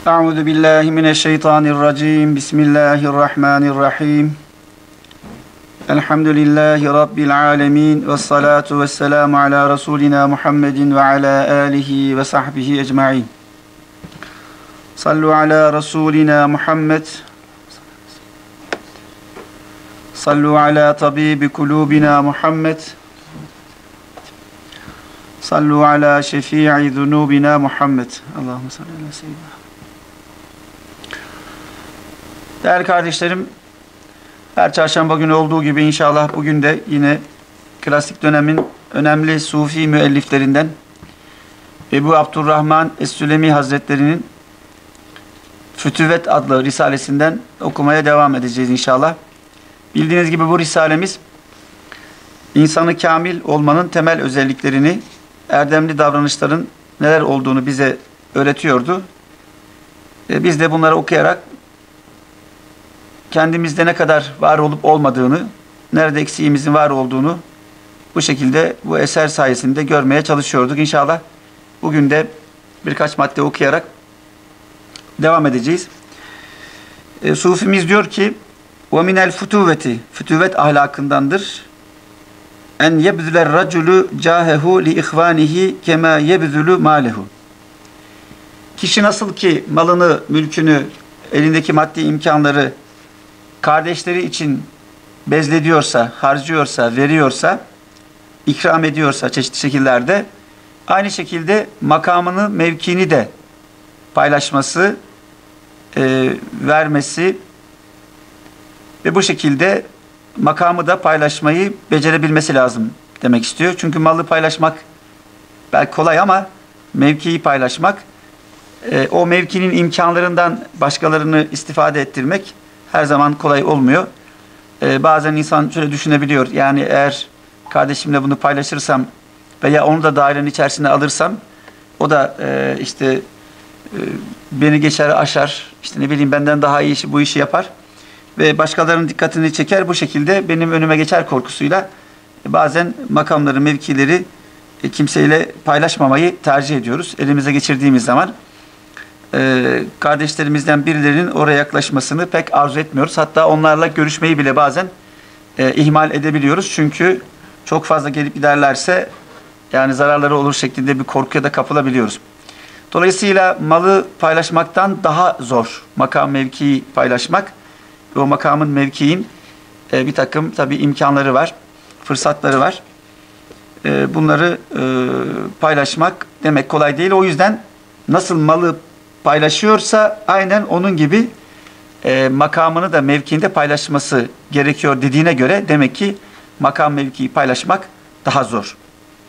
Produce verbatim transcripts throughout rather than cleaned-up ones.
Euzu billahi mineşşeytanirracim. Bismillahirrahmanirrahim. Elhamdülillahi rabbil alamin ve salatu vesselamu ala rasulina Muhammedin ve ala alihi ve sahbihi ecmaîn. Sallu ala rasulina Muhammed. Sallu ala tabibi kulubina Muhammed. Sallu ala şefii zunubina Muhammed. Allahumme salli ala seyyidina. Değerli kardeşlerim, her çarşamba günü olduğu gibi inşallah bugün de yine klasik dönemin önemli sufi müelliflerinden Ebu Abdurrahman Es-Sülemi Hazretleri'nin Fütüvet adlı risalesinden okumaya devam edeceğiz inşallah. Bildiğiniz gibi bu risalemiz insanı kamil olmanın temel özelliklerini, erdemli davranışların neler olduğunu bize öğretiyordu. Biz de bunları okuyarak kendimizde ne kadar var olup olmadığını, nerede eksiğimizin var olduğunu bu şekilde bu eser sayesinde görmeye çalışıyorduk. İnşallah bugün de birkaç madde okuyarak devam edeceğiz. E, Sufimiz diyor ki وَمِنَ الْفُتُوَّةِ Fütüvet ahlakındandır. En yebzüler raculu cahehu li ihvanihi kema yebzülü malehu. Kişi nasıl ki malını, mülkünü, elindeki maddi imkanları kardeşleri için bezlediyorsa, harcıyorsa, veriyorsa, ikram ediyorsa çeşitli şekillerde, aynı şekilde makamını, mevkini de paylaşması, e, vermesi ve bu şekilde makamı da paylaşmayı becerebilmesi lazım demek istiyor. Çünkü malı paylaşmak belki kolay ama mevkiyi paylaşmak, e, o mevkinin imkanlarından başkalarını istifade ettirmek her zaman kolay olmuyor. E, bazen insan şöyle düşünebiliyor. Yani eğer kardeşimle bunu paylaşırsam veya onu da dairenin içerisine alırsam o da e, işte e, beni geçer, aşar. İşte ne bileyim benden daha iyi işi, bu işi yapar. Ve başkalarının dikkatini çeker. Bu şekilde benim önüme geçer korkusuyla bazen makamları, mevkileri e, kimseyle paylaşmamayı tercih ediyoruz. Elimize geçirdiğimiz zaman e, kardeşlerimizden birilerinin oraya yaklaşmasını pek arzu etmiyoruz. Hatta onlarla görüşmeyi bile bazen e, ihmal edebiliyoruz. Çünkü çok fazla gelip giderlerse yani zararları olur şeklinde bir korkuya da kapılabiliyoruz. Dolayısıyla malı paylaşmaktan daha zor makam, mevkiyi paylaşmak. O makamın, mevkiin e, bir takım tabii imkanları var, fırsatları var. E, bunları e, paylaşmak demek kolay değil. O yüzden nasıl malı paylaşıyorsa aynen onun gibi e, makamını da mevkiini de paylaşması gerekiyor dediğine göre demek ki makam, mevkiyi paylaşmak daha zor.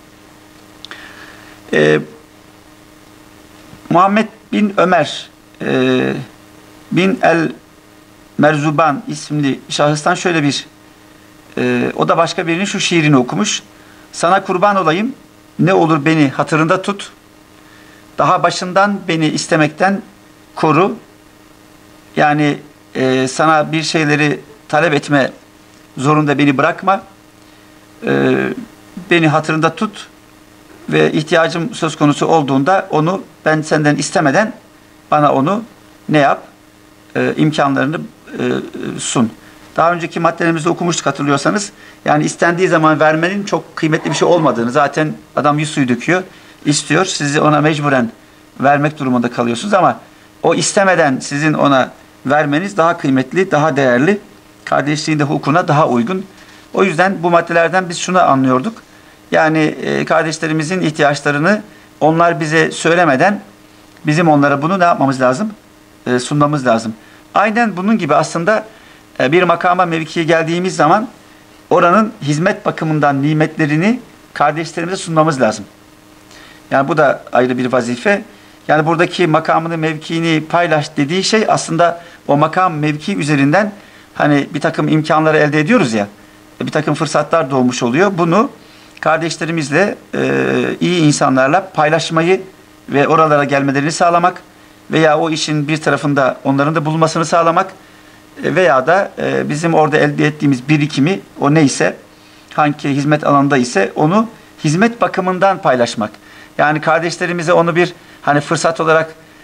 E, Muhammed bin Ömer e, bin el Merzuban isimli şahıstan şöyle bir e, o da başka birinin şu şiirini okumuş. Sana kurban olayım, ne olur beni hatırında tut. Daha başından beni istemekten koru. Yani e, sana bir şeyleri talep etme zorunda beni bırakma. E, beni hatırında tut ve ihtiyacım söz konusu olduğunda onu ben senden istemeden bana onu ne yap? E, imkanlarını sun. Daha önceki maddelerimizde okumuştuk hatırlıyorsanız. Yani istendiği zaman vermenin çok kıymetli bir şey olmadığını, zaten adam yüz suyu döküyor, istiyor. Sizi ona mecburen vermek durumunda kalıyorsunuz ama o istemeden sizin ona vermeniz daha kıymetli, daha değerli, kardeşliğin de hukukuna daha uygun. O yüzden bu maddelerden biz şunu anlıyorduk. Yani e, kardeşlerimizin ihtiyaçlarını onlar bize söylemeden bizim onlara bunu ne yapmamız lazım? E, sunmamız lazım. Aynen bunun gibi aslında bir makama, mevkiye geldiğimiz zaman oranın hizmet bakımından nimetlerini kardeşlerimize sunmamız lazım. Yani bu da ayrı bir vazife. Yani buradaki makamını, mevkiini paylaş dediği şey aslında o makam, mevki üzerinden hani bir takım imkanları elde ediyoruz ya, bir takım fırsatlar doğmuş oluyor. Bunu kardeşlerimizle, iyi insanlarla paylaşmayı ve oralara gelmelerini sağlamak veya o işin bir tarafında onların da bulunmasını sağlamak veya da bizim orada elde ettiğimiz birikimi, o neyse, hangi hizmet alanında ise onu hizmet bakımından paylaşmak. Yani kardeşlerimize onu bir hani fırsat olarak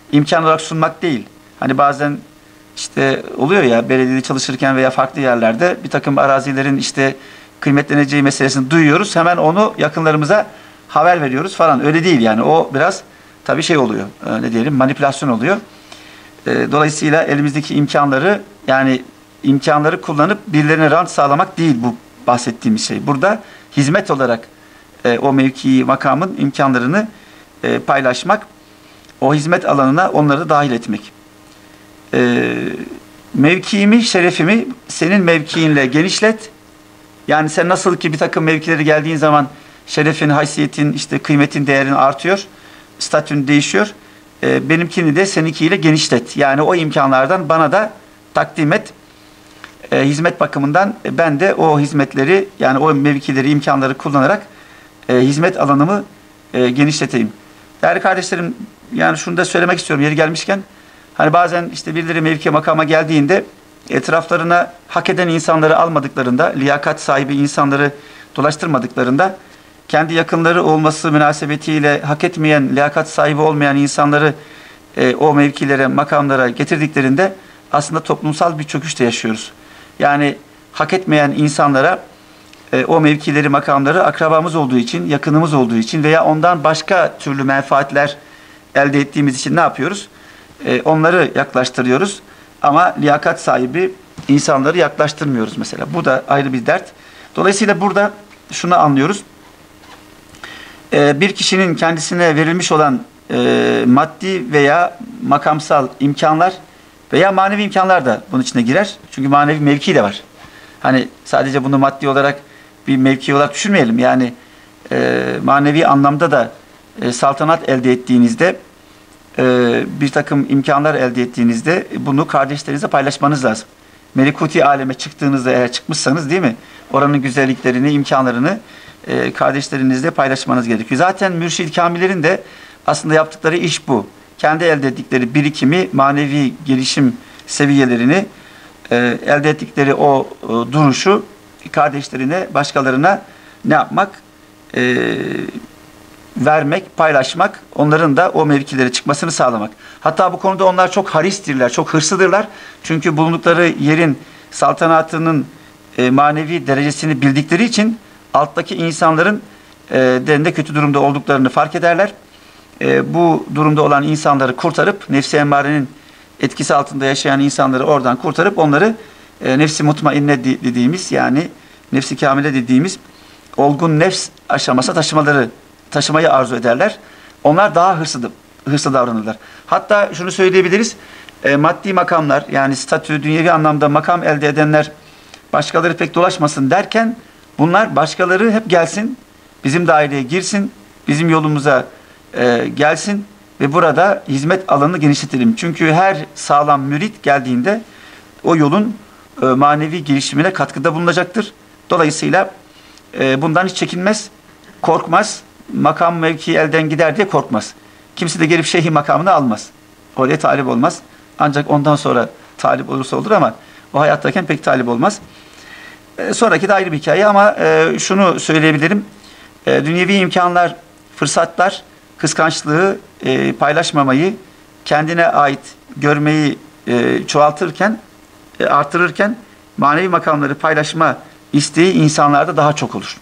imkan olarak sunmak değil. Hani bazen işte oluyor ya, belediyede çalışırken veya farklı yerlerde bir takım arazilerin işte kıymetleneceği meselesini duyuyoruz. Hemen onu yakınlarımıza haber veriyoruz falan. Öyle değil yani. O biraz tabii şey oluyor. Ne diyelim, manipülasyon oluyor. Dolayısıyla elimizdeki imkanları, yani imkanları kullanıp birilerine rant sağlamak değil bu bahsettiğimiz şey. Burada hizmet olarak o mevkii, makamın imkanlarını paylaşmak, o hizmet alanına onları da dahil etmek. Mevkiimi, şerefimi senin mevkiinle genişlet. Yani sen nasıl ki bir takım mevkileri geldiğin zaman şerefin, haysiyetin, işte kıymetin, değerin artıyor, statün değişiyor. E, benimkini de seninkiyle genişlet. Yani o imkanlardan bana da takdim et. E, hizmet bakımından ben de o hizmetleri, yani o mevkileri, imkanları kullanarak e, hizmet alanımı e, genişleteyim. Değerli kardeşlerim, yani şunu da söylemek istiyorum yeri gelmişken. Hani bazen işte birileri mevkiye, makama geldiğinde etraflarına hak eden insanları almadıklarında, liyakat sahibi insanları dolaştırmadıklarında, kendi yakınları olması münasebetiyle hak etmeyen, liyakat sahibi olmayan insanları e, o mevkilere, makamlara getirdiklerinde aslında toplumsal bir çöküşte yaşıyoruz. Yani hak etmeyen insanlara e, o mevkileri, makamları akrabamız olduğu için, yakınımız olduğu için veya ondan başka türlü menfaatler elde ettiğimiz için ne yapıyoruz? E, onları yaklaştırıyoruz. Ama liyakat sahibi insanları yaklaştırmıyoruz mesela. Bu da ayrı bir dert. Dolayısıyla burada şunu anlıyoruz. Ee, bir kişinin kendisine verilmiş olan e, maddi veya makamsal imkanlar veya manevi imkanlar da bunun içine girer. Çünkü manevi mevki de var. Hani sadece bunu maddi olarak bir mevki olarak düşünmeyelim. Yani e, manevi anlamda da e, saltanat elde ettiğinizde, e, bir takım imkanlar elde ettiğinizde bunu kardeşlerinize paylaşmanız lazım. Melekuti aleme çıktığınızda, eğer çıkmışsanız, değil mi? Oranın güzelliklerini, imkanlarını e, kardeşlerinizle paylaşmanız gerekiyor. Zaten mürşid kamilerin de aslında yaptıkları iş bu. Kendi elde ettikleri birikimi, manevi gelişim seviyelerini, e, elde ettikleri o e, duruşu kardeşlerine, başkalarına ne yapmak? E, vermek, paylaşmak, onların da o mevkilere çıkmasını sağlamak. Hatta bu konuda onlar çok haristirler, çok hırslıdırlar. Çünkü bulundukları yerin saltanatının e, manevi derecesini bildikleri için alttaki insanların e, de kötü durumda olduklarını fark ederler. E, bu durumda olan insanları kurtarıp, nefsi emmarenin etkisi altında yaşayan insanları oradan kurtarıp onları e, nefsi mutmainne dediğimiz, yani nefsi kamile dediğimiz olgun nefs aşamasına taşımaları taşımayı arzu ederler. Onlar daha hırslı, hırslı davranırlar. Hatta şunu söyleyebiliriz. E, maddi makamlar, yani statü, dünyevi anlamda makam elde edenler başkaları pek dolaşmasın derken, bunlar başkaları hep gelsin, bizim daireye girsin, bizim yolumuza e, gelsin ve burada hizmet alanını genişletelim. Çünkü her sağlam mürit geldiğinde o yolun e, manevi gelişimine katkıda bulunacaktır. Dolayısıyla e, bundan hiç çekinmez, korkmaz. Makam mevki elden gider diye korkmaz. Kimse de gelip şeyhi makamını almaz. Oraya talip olmaz. Ancak ondan sonra talip olursa olur ama o hayattayken pek talip olmaz. E, sonraki de ayrı bir hikaye ama e, şunu söyleyebilirim. E, dünyevi imkanlar, fırsatlar, kıskançlığı, e, paylaşmamayı, kendine ait görmeyi e, çoğaltırken, e, artırırken manevi makamları paylaşma isteği insanlarda daha çok olur.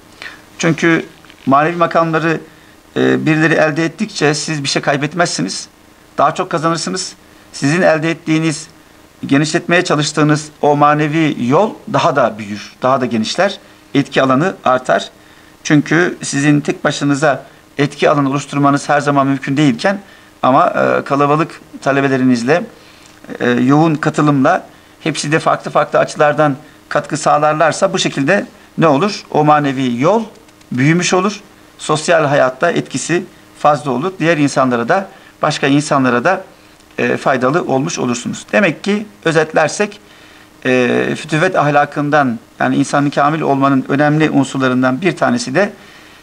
Çünkü manevi makamları e, birileri elde ettikçe siz bir şey kaybetmezsiniz. Daha çok kazanırsınız. Sizin elde ettiğiniz, genişletmeye çalıştığınız o manevi yol daha da büyür, daha da genişler. Etki alanı artar. Çünkü sizin tek başınıza etki alanı oluşturmanız her zaman mümkün değilken, ama e, kalabalık talebelerinizle, e, yoğun katılımla, hepsi de farklı farklı açılardan katkı sağlarlarsa bu şekilde ne olur? O manevi yol büyümüş olur. Sosyal hayatta etkisi fazla olur. Diğer insanlara da, başka insanlara da e, faydalı olmuş olursunuz. Demek ki özetlersek, e, fütüvet ahlakından, yani insanın kamil olmanın önemli unsurlarından bir tanesi de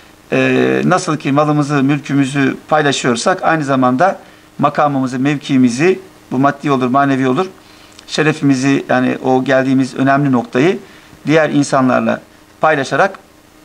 e, nasıl ki malımızı, mülkümüzü paylaşıyorsak, aynı zamanda makamımızı, mevkimizi, bu maddi olur, manevi olur, şerefimizi, yani o geldiğimiz önemli noktayı diğer insanlarla paylaşarak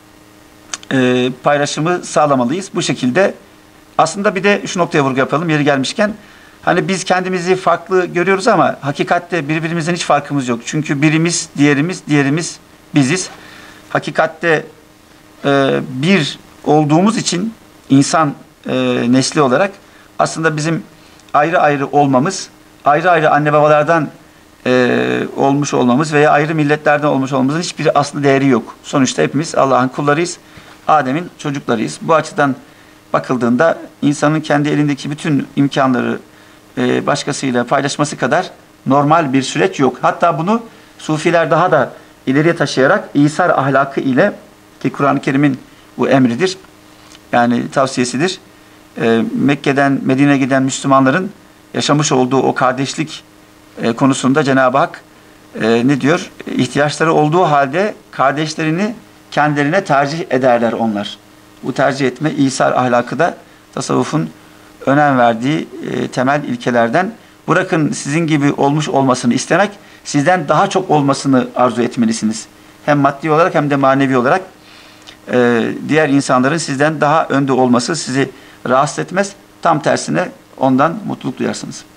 e, paylaşımı sağlamalıyız. Bu şekilde aslında bir de şu noktaya vurgu yapalım yeri gelmişken, Hani biz kendimizi farklı görüyoruz ama hakikatte birbirimizden hiç farkımız yok. Çünkü birimiz diğerimiz, diğerimiz biziz. Hakikatte e, bir olduğumuz için insan e, nesli olarak aslında bizim ayrı ayrı olmamız, ayrı ayrı anne babalardan e, olmuş olmamız veya ayrı milletlerden olmuş olmamızın hiçbir aslı değeri yok. Sonuçta hepimiz Allah'ın kullarıyız, Adem'in çocuklarıyız. Bu açıdan bakıldığında insanın kendi elindeki bütün imkanları e, başkasıyla paylaşması kadar normal bir süreç yok. Hatta bunu Sufiler daha da ileriye taşıyarak İsar ahlakı ile, ki Kur'an-ı Kerim'in bu emridir, yani tavsiyesidir. E, Mekke'den Medine'ye giden Müslümanların yaşamış olduğu o kardeşlik e, konusunda Cenab-ı Hak e, ne diyor? İhtiyaçları olduğu halde kardeşlerini kendilerine tercih ederler onlar. Bu tercih etme, İsar ahlakı da tasavvufun önem verdiği e, temel ilkelerden. Bırakın sizin gibi olmuş olmasını istemek, sizden daha çok olmasını arzu etmelisiniz. Hem maddi olarak hem de manevi olarak e, diğer insanların sizden daha önde olması sizi rahatsız etmez. Tam tersine ondan mutluluk duyarsınız.